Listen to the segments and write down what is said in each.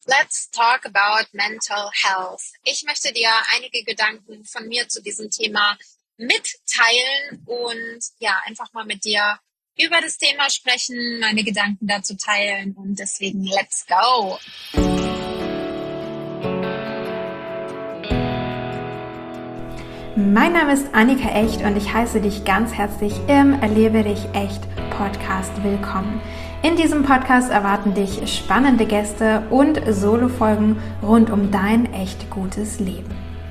Let's talk about mental health. Ich möchte dir einige Gedanken von mir zu diesem Thema mitteilen und ja, einfach mal mit dir über das Thema sprechen, meine Gedanken dazu teilen und deswegen let's go. Mein Name ist Annika Echt und ich heiße dich ganz herzlich im Erlebe dich echt Podcast willkommen. In diesem Podcast erwarten dich spannende Gäste und Solo-Folgen rund um dein echt gutes Leben.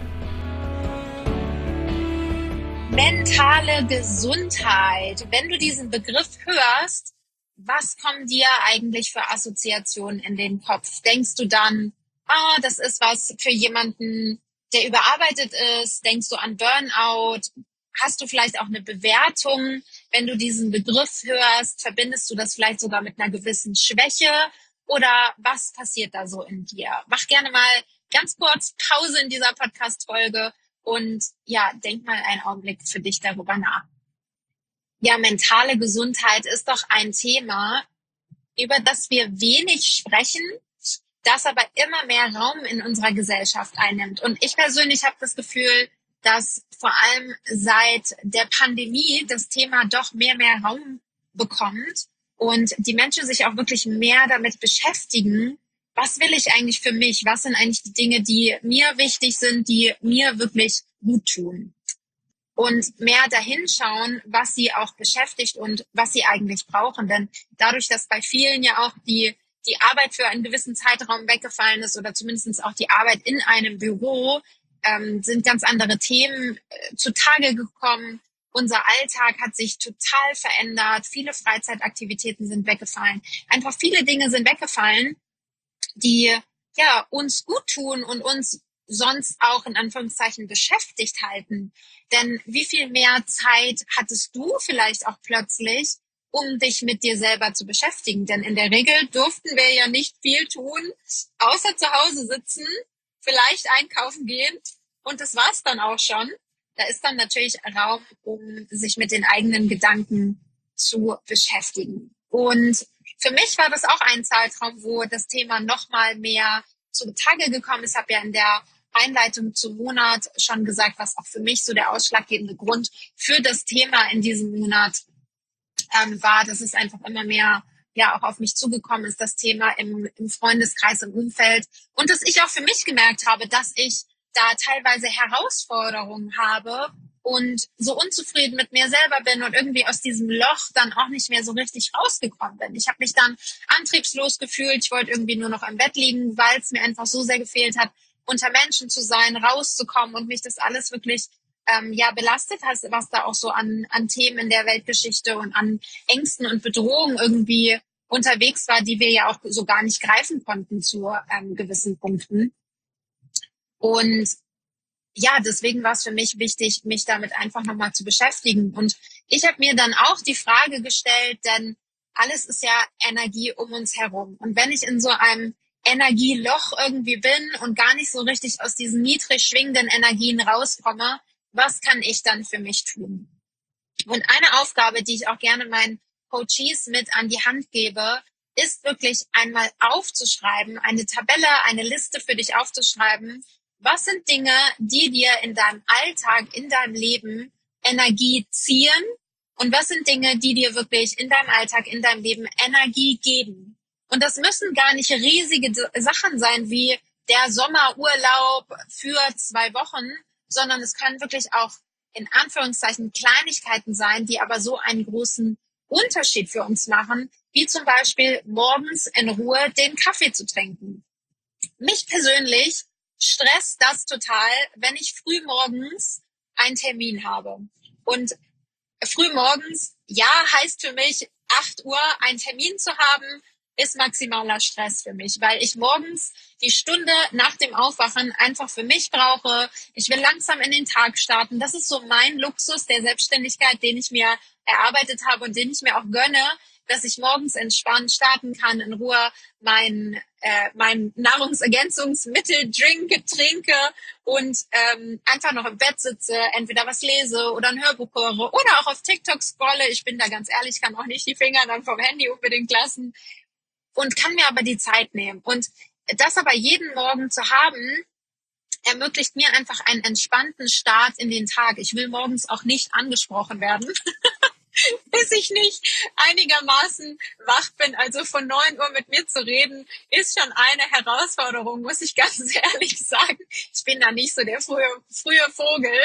Mentale Gesundheit. Wenn du diesen Begriff hörst, was kommen dir eigentlich für Assoziationen in den Kopf? Denkst du dann, das ist was für jemanden, der überarbeitet ist? Denkst du an Burnout? Hast du vielleicht auch eine Bewertung? Wenn du diesen Begriff hörst, verbindest du das vielleicht sogar mit einer gewissen Schwäche? Oder was passiert da so in dir? Mach gerne mal ganz kurz Pause in dieser Podcast-Folge und ja, denk mal einen Augenblick für dich darüber nach. Ja, mentale Gesundheit ist doch ein Thema, über das wir wenig sprechen, das aber immer mehr Raum in unserer Gesellschaft einnimmt. Und ich persönlich habe das Gefühl, dass vor allem seit der Pandemie das Thema doch mehr Raum bekommt und die Menschen sich auch wirklich mehr damit beschäftigen, was will ich eigentlich für mich? Was sind eigentlich die Dinge, die mir wichtig sind, die mir wirklich gut tun? Und mehr dahinschauen, was sie auch beschäftigt und was sie eigentlich brauchen. Denn dadurch, dass bei vielen ja auch die Arbeit für einen gewissen Zeitraum weggefallen ist oder zumindest auch die Arbeit in einem Büro, sind ganz andere Themen zutage gekommen. Unser Alltag hat sich total verändert. Viele Freizeitaktivitäten sind weggefallen. Einfach viele Dinge sind weggefallen, die ja uns gut tun und uns sonst auch in Anführungszeichen beschäftigt halten. Denn wie viel mehr Zeit hattest du vielleicht auch plötzlich, um dich mit dir selber zu beschäftigen? Denn in der Regel durften wir ja nicht viel tun, außer zu Hause sitzen, vielleicht einkaufen gehen und das war's dann auch schon. Da ist dann natürlich Raum, um sich mit den eigenen Gedanken zu beschäftigen. Und für mich war das auch ein Zeitraum, wo das Thema noch mal mehr zutage gekommen ist. Ich habe ja in der Einleitung zum Monat schon gesagt, was auch für mich so der ausschlaggebende Grund für das Thema in diesem Monat war, dass es einfach immer mehr ja auch auf mich zugekommen ist, das Thema im Freundeskreis, im Umfeld. Und dass ich auch für mich gemerkt habe, dass ich da teilweise Herausforderungen habe und so unzufrieden mit mir selber bin und irgendwie aus diesem Loch dann auch nicht mehr so richtig rausgekommen bin. Ich habe mich dann antriebslos gefühlt. Ich wollte irgendwie nur noch im Bett liegen, weil es mir einfach so sehr gefehlt hat, unter Menschen zu sein, rauszukommen und mich das alles wirklich belastet hat, was da auch so an Themen in der Weltgeschichte und an Ängsten und Bedrohungen irgendwie unterwegs war, die wir ja auch so gar nicht greifen konnten zu gewissen Punkten. Und ja, deswegen war es für mich wichtig, mich damit einfach nochmal zu beschäftigen. Und ich habe mir dann auch die Frage gestellt, denn alles ist ja Energie um uns herum. Und wenn ich in so einem Energieloch irgendwie bin und gar nicht so richtig aus diesen niedrig schwingenden Energien rauskomme, was kann ich dann für mich tun? Und eine Aufgabe, die ich auch gerne meinen Coaches mit an die Hand gebe, ist wirklich einmal aufzuschreiben, eine Tabelle, eine Liste für dich aufzuschreiben. Was sind Dinge, die dir in deinem Alltag, in deinem Leben Energie ziehen? Und was sind Dinge, die dir wirklich in deinem Alltag, in deinem Leben Energie geben? Und das müssen gar nicht riesige Sachen sein wie der Sommerurlaub für 2 Wochen, sondern es können wirklich auch in Anführungszeichen Kleinigkeiten sein, die aber so einen großen Unterschied für uns machen, wie zum Beispiel morgens in Ruhe den Kaffee zu trinken. Mich persönlich stresst das total, wenn ich früh morgens einen Termin habe. Und früh morgens, ja, heißt für mich 8 Uhr einen Termin zu haben, ist maximaler Stress für mich, weil ich morgens die Stunde nach dem Aufwachen einfach für mich brauche. Ich will langsam in den Tag starten. Das ist so mein Luxus der Selbstständigkeit, den ich mir erarbeitet habe und den ich mir auch gönne, dass ich morgens entspannt starten kann, in Ruhe mein Nahrungsergänzungsmittel trinke und einfach noch im Bett sitze, entweder was lese oder ein Hörbuch höre oder auch auf TikTok scrolle. Ich bin da ganz ehrlich, kann auch nicht die Finger dann vom Handy unbedingt lassen und kann mir aber die Zeit nehmen. Und das aber jeden Morgen zu haben, ermöglicht mir einfach einen entspannten Start in den Tag. Ich will morgens auch nicht angesprochen werden, bis ich nicht einigermaßen wach bin. Also von 9 Uhr mit mir zu reden, ist schon eine Herausforderung, muss ich ganz ehrlich sagen. Ich bin da nicht so der frühe Vogel.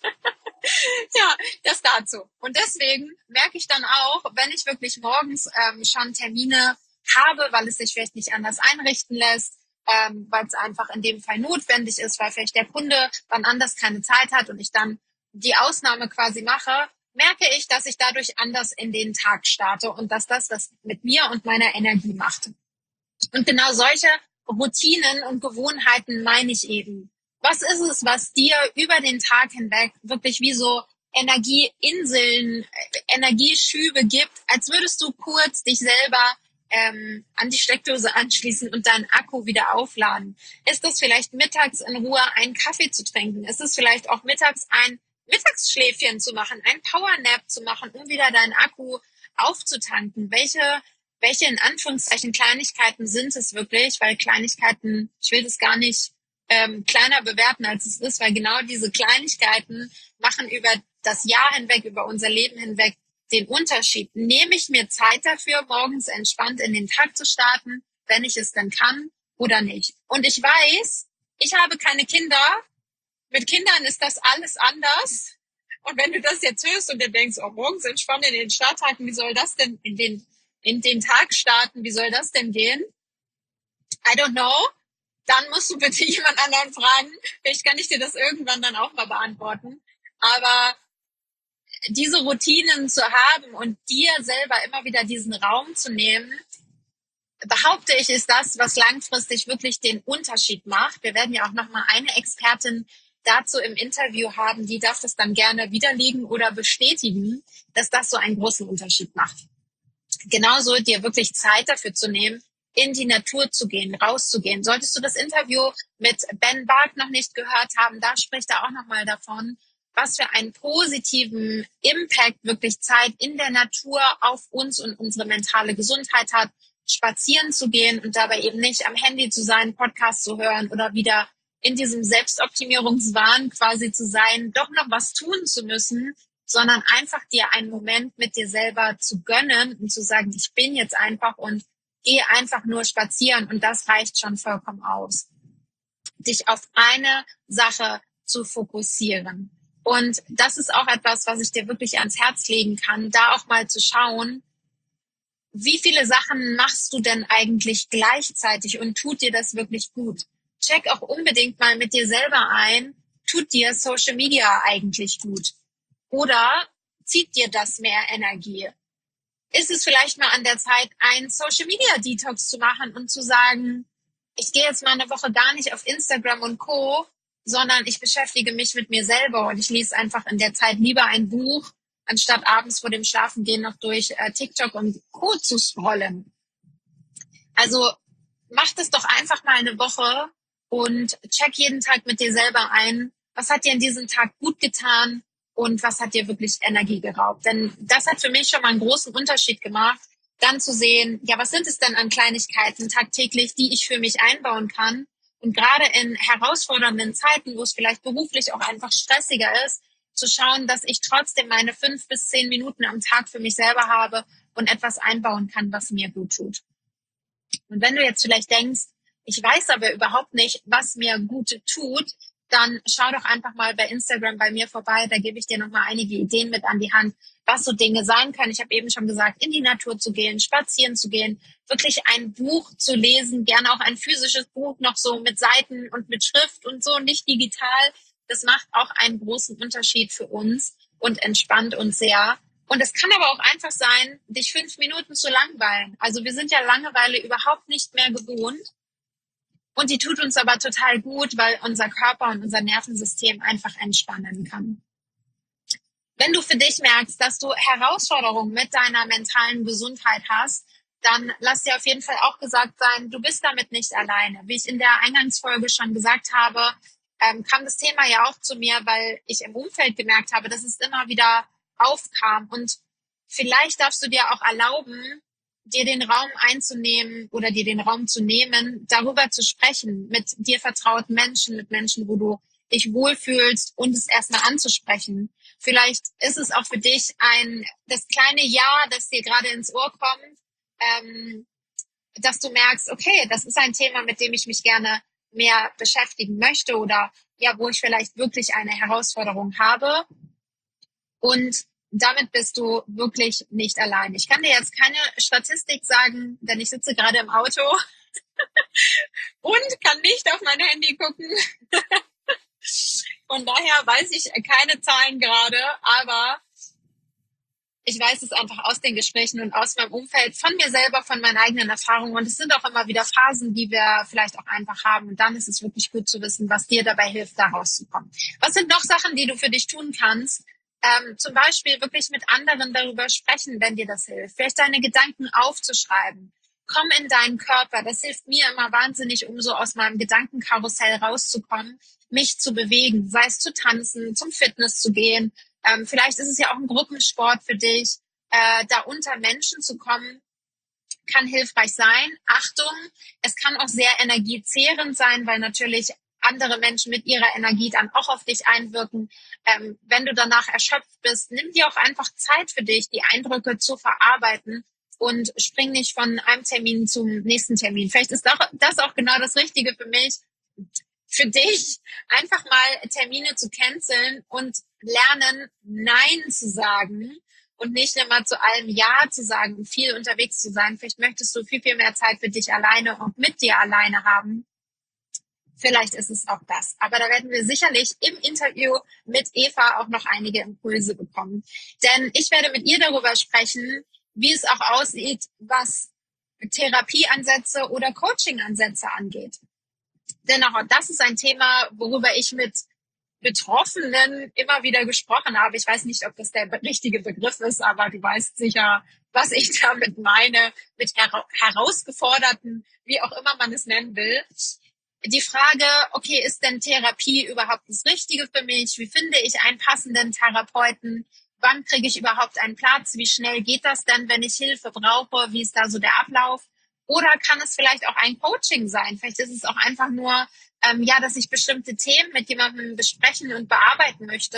Ja, das dazu. Und deswegen merke ich dann auch, wenn ich wirklich morgens schon Termine habe, weil es sich vielleicht nicht anders einrichten lässt, weil es einfach in dem Fall notwendig ist, weil vielleicht der Kunde wann anders keine Zeit hat und ich dann die Ausnahme quasi mache, merke ich, dass ich dadurch anders in den Tag starte und dass das was mit mir und meiner Energie macht. Und genau solche Routinen und Gewohnheiten meine ich eben. Was ist es, was dir über den Tag hinweg wirklich wie so Energieinseln, Energieschübe gibt, als würdest du kurz dich selber an die Steckdose anschließen und deinen Akku wieder aufladen? Ist das vielleicht mittags in Ruhe einen Kaffee zu trinken? Ist es vielleicht auch mittags ein Mittagsschläfchen zu machen, ein Powernap zu machen, um wieder deinen Akku aufzutanken? Welche in Anführungszeichen Kleinigkeiten sind es wirklich? Weil Kleinigkeiten, ich will das gar nicht kleiner bewerten, als es ist, weil genau diese Kleinigkeiten machen über das Jahr hinweg, über unser Leben hinweg den Unterschied. Nehme ich mir Zeit dafür, morgens entspannt in den Tag zu starten, wenn ich es denn kann oder nicht? Und ich weiß, ich habe keine Kinder. Mit Kindern ist das alles anders. Und wenn du das jetzt hörst und dir denkst, oh, morgens entspannt in den Starttagen, wie soll das denn in den Tag starten, wie soll das denn gehen? I don't know. Dann musst du bitte jemand anderen fragen. Vielleicht kann ich dir das irgendwann dann auch mal beantworten. Aber diese Routinen zu haben und dir selber immer wieder diesen Raum zu nehmen, behaupte ich, ist das, was langfristig wirklich den Unterschied macht. Wir werden ja auch nochmal eine Expertin dazu im Interview haben, die darf das dann gerne widerlegen oder bestätigen, dass das so einen großen Unterschied macht. Genauso dir wirklich Zeit dafür zu nehmen, in die Natur zu gehen, rauszugehen. Solltest du das Interview mit Ben Bark noch nicht gehört haben, da spricht er auch nochmal davon, was für einen positiven Impact wirklich Zeit in der Natur auf uns und unsere mentale Gesundheit hat, spazieren zu gehen und dabei eben nicht am Handy zu sein, Podcast zu hören oder wieder in diesem Selbstoptimierungswahn quasi zu sein, doch noch was tun zu müssen, sondern einfach dir einen Moment mit dir selber zu gönnen und zu sagen, ich bin jetzt einfach und gehe einfach nur spazieren und das reicht schon vollkommen aus. Dich auf eine Sache zu fokussieren. Und das ist auch etwas, was ich dir wirklich ans Herz legen kann, da auch mal zu schauen, wie viele Sachen machst du denn eigentlich gleichzeitig und tut dir das wirklich gut? Check auch unbedingt mal mit dir selber ein, tut dir Social Media eigentlich gut? Oder zieht dir das mehr Energie? Ist es vielleicht mal an der Zeit, einen Social Media Detox zu machen und zu sagen, ich gehe jetzt mal eine Woche gar nicht auf Instagram und Co., sondern ich beschäftige mich mit mir selber und ich lese einfach in der Zeit lieber ein Buch, anstatt abends vor dem Schlafengehen noch durch TikTok und Co. zu scrollen. Also mach das doch einfach mal eine Woche und check jeden Tag mit dir selber ein, was hat dir in diesem Tag gut getan und was hat dir wirklich Energie geraubt. Denn das hat für mich schon mal einen großen Unterschied gemacht, dann zu sehen, ja, was sind es denn an Kleinigkeiten tagtäglich, die ich für mich einbauen kann. Und gerade in herausfordernden Zeiten, wo es vielleicht beruflich auch einfach stressiger ist, zu schauen, dass ich trotzdem meine 5 bis 10 Minuten am Tag für mich selber habe und etwas einbauen kann, was mir gut tut. Und wenn du jetzt vielleicht denkst, ich weiß aber überhaupt nicht, was mir gut tut, dann schau doch einfach mal bei Instagram bei mir vorbei. Da gebe ich dir nochmal einige Ideen mit an die Hand, was so Dinge sein können. Ich habe eben schon gesagt, in die Natur zu gehen, spazieren zu gehen, wirklich ein Buch zu lesen, gerne auch ein physisches Buch noch so mit Seiten und mit Schrift und so, nicht digital. Das macht auch einen großen Unterschied für uns und entspannt uns sehr. Und es kann aber auch einfach sein, dich 5 Minuten zu langweilen. Also wir sind ja Langeweile überhaupt nicht mehr gewohnt. Und die tut uns aber total gut, weil unser Körper und unser Nervensystem einfach entspannen kann. Wenn du für dich merkst, dass du Herausforderungen mit deiner mentalen Gesundheit hast, dann lass dir auf jeden Fall auch gesagt sein, du bist damit nicht alleine. Wie ich in der Eingangsfolge schon gesagt habe, kam das Thema ja auch zu mir, weil ich im Umfeld gemerkt habe, dass es immer wieder aufkam. Und vielleicht darfst du dir auch erlauben, dir den Raum einzunehmen oder dir den Raum zu nehmen, darüber zu sprechen mit dir vertrauten Menschen, mit Menschen, wo du dich wohlfühlst und es erstmal anzusprechen. Vielleicht ist es auch für dich das kleine Ja, das dir gerade ins Ohr kommt, dass du merkst, okay, das ist ein Thema, mit dem ich mich gerne mehr beschäftigen möchte oder ja, wo ich vielleicht wirklich eine Herausforderung habe. Und damit bist du wirklich nicht allein. Ich kann dir jetzt keine Statistik sagen, denn ich sitze gerade im Auto und kann nicht auf mein Handy gucken. Von daher weiß ich keine Zahlen gerade, aber ich weiß es einfach aus den Gesprächen und aus meinem Umfeld, von mir selber, von meinen eigenen Erfahrungen. Und es sind auch immer wieder Phasen, die wir vielleicht auch einfach haben. Und dann ist es wirklich gut zu wissen, was dir dabei hilft, da rauszukommen. Was sind noch Sachen, die du für dich tun kannst? Zum Beispiel wirklich mit anderen darüber sprechen, wenn dir das hilft. Vielleicht deine Gedanken aufzuschreiben. Komm in deinen Körper. Das hilft mir immer wahnsinnig, um so aus meinem Gedankenkarussell rauszukommen, mich zu bewegen, sei es zu tanzen, zum Fitness zu gehen. Vielleicht ist es ja auch ein Gruppensport für dich. Da unter Menschen zu kommen, kann hilfreich sein. Achtung, es kann auch sehr energiezehrend sein, weil natürlich andere Menschen mit ihrer Energie dann auch auf dich einwirken. Wenn du danach erschöpft bist, nimm dir auch einfach Zeit für dich, die Eindrücke zu verarbeiten und spring nicht von einem Termin zum nächsten Termin. Vielleicht ist das auch genau das Richtige für mich, für dich, einfach mal Termine zu canceln und lernen, Nein zu sagen und nicht immer zu allem Ja zu sagen und viel unterwegs zu sein. Vielleicht möchtest du viel, viel mehr Zeit für dich alleine und mit dir alleine haben. Vielleicht ist es auch das. Aber da werden wir sicherlich im Interview mit Eva auch noch einige Impulse bekommen. Denn ich werde mit ihr darüber sprechen, wie es auch aussieht, was Therapieansätze oder Coachingansätze angeht. Denn auch das ist ein Thema, worüber ich mit Betroffenen immer wieder gesprochen habe. Ich weiß nicht, ob das der richtige Begriff ist, aber du weißt sicher, was ich damit meine, mit Herausgeforderten, wie auch immer man es nennen will. Die Frage, okay, ist denn Therapie überhaupt das Richtige für mich? Wie finde ich einen passenden Therapeuten? Wann kriege ich überhaupt einen Platz? Wie schnell geht das denn, wenn ich Hilfe brauche? Wie ist da so der Ablauf? Oder kann es vielleicht auch ein Coaching sein? Vielleicht ist es auch einfach nur, dass ich bestimmte Themen mit jemandem besprechen und bearbeiten möchte.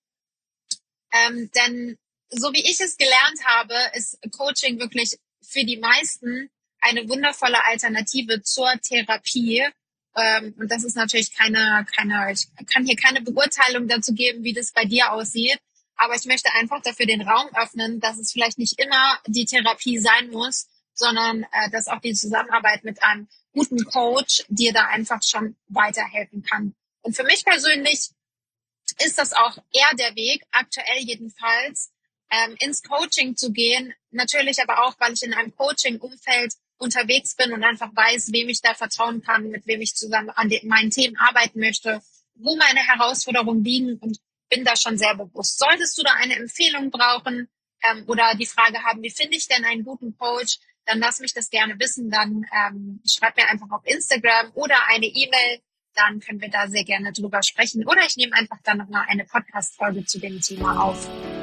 Denn so wie ich es gelernt habe, ist Coaching wirklich für die meisten eine wundervolle Alternative zur Therapie. Und das ist natürlich ich kann hier keine Beurteilung dazu geben, wie das bei dir aussieht. Aber ich möchte einfach dafür den Raum öffnen, dass es vielleicht nicht immer die Therapie sein muss, sondern dass auch die Zusammenarbeit mit einem guten Coach dir da einfach schon weiterhelfen kann. Und für mich persönlich ist das auch eher der Weg, aktuell jedenfalls, ins Coaching zu gehen. Natürlich aber auch, weil ich in einem Coaching-Umfeld unterwegs bin und einfach weiß, wem ich da vertrauen kann, mit wem ich zusammen an meinen Themen arbeiten möchte, wo meine Herausforderungen liegen und bin da schon sehr bewusst. Solltest du da eine Empfehlung brauchen oder die Frage haben, wie finde ich denn einen guten Coach, dann lass mich das gerne wissen. Dann schreib mir einfach auf Instagram oder eine E-Mail. Dann können wir da sehr gerne drüber sprechen. Oder ich nehme einfach dann nochmal eine Podcast-Folge zu dem Thema auf.